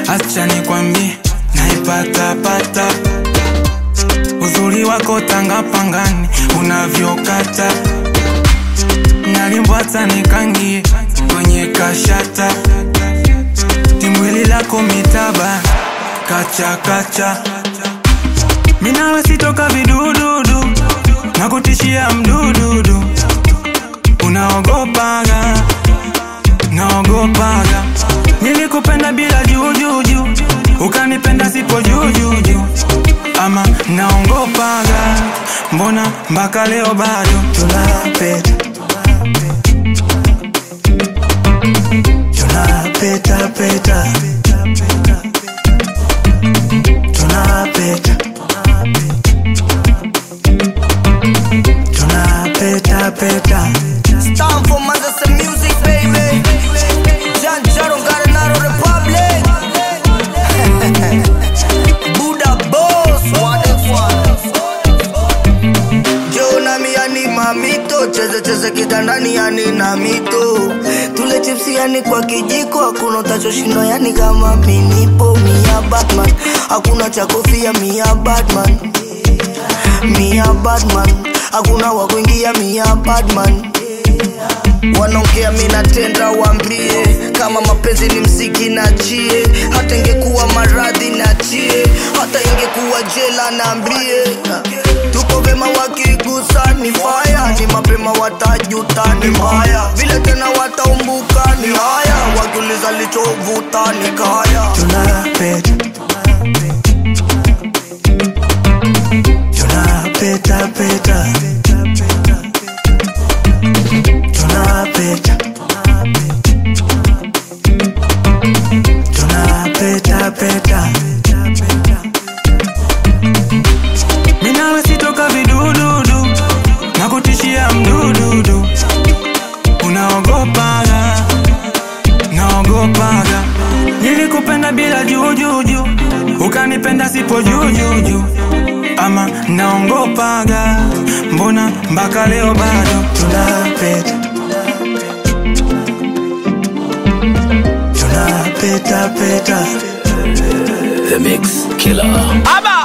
acha nikwambie naipata pata uzuri wako tanga pangani unavyokata nalimbwata nikangie kwenye kashata timwili lako mitaba kacha kacha minawe sitoka vidududu nakutishia mdududu unaogopaga naogopaga nilikupenda bila jujuju ukanipenda sipo jujuju ama naongopaga mbona mpaka leo bado tunapeta tunapeta peta tunapeta tunapeta peta Time for Manchester music, baby. John Jaron got another republic. Buddha boss, what the fuck? Jona mi yani mamito, cheze kitandani yani na mito. Tule chipsi yani kwa kijiko, hakuna utachoshinda yani kama minipo. Mia Batman, hakuna cha kofia mia Batman. Mia Batman, hakuna wa kuingia mia Batman. Wanaongea mina tenda wambie kama mapenzi ni mziki na chie hata ingekuwa maradhi na chie hata ingekuwa jela naambie tuko vema wakigusa ni fire ni mapema watajuta ni mbaya vile tena wataumbuka ni haya wakiuliza lichovuta ni kaya tunapeta tunapeta peta tunapeta tunapeta peta minawe sitoka vidududu nakutishia mdududu unaogopaga naogopaga nilikupenda bila jujuju ukanipenda sipo jujuju ama naongopaga mbona mpaka leo bado tunapeta tunapeta peta The Mix Killer. Aba